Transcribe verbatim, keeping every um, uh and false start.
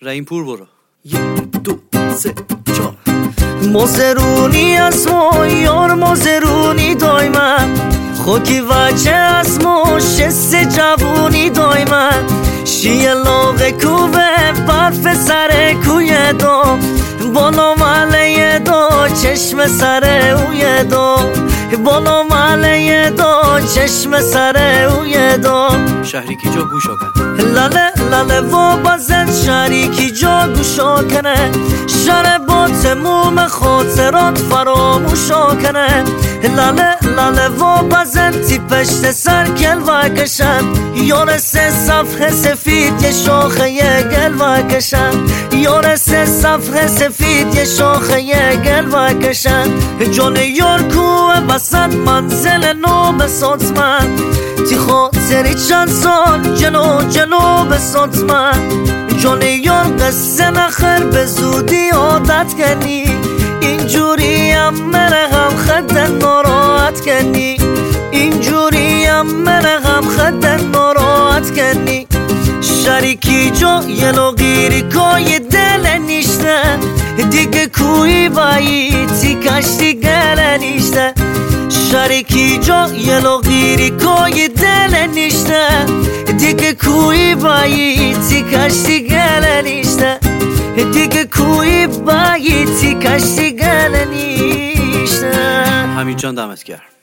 رحیم پور برو. یک دو سه چهار. مزرونی اسمو یار مزرونی دایما خوکی وچه اسمو شست جوونی دایما شیه لاغ کوبه برف سر کوی دو بالا مله دو چشم سر اوی دو بالا مله دو چشم سر اوی دو شهریکی جا گوشا کن لاله لاله و بازد شریکی جا گوشا کنه شر با تموم خاطرات فراموشا کنه لاله لاله و بازد تی پشت سر گل و کشن یار سه صفحه سفید یه شاخه یه گل و کشن یار سه صفحه سفید یه شاخه یه گل و کشن جان یار کوه بسد منزل نو بسات من تی خاطری چند سال جلو جلو بسات من جان یار قصه نخر به زودی عادت کنی اینجوری هم مره هم خدن ناراحت کنی اینجوری هم مره هم خدن ناراحت کنی شریکی جا یه لغیری کای دل نیشته دیگه کوی بایی تی کشتی گل نیشته شریکی جا یه لغیری کای دل نیشته دیگه کوی بایی تی کشتی گل نیشته دیگه کوی بایی تی کشتی گل نیشته. حمید جان دمت گرم.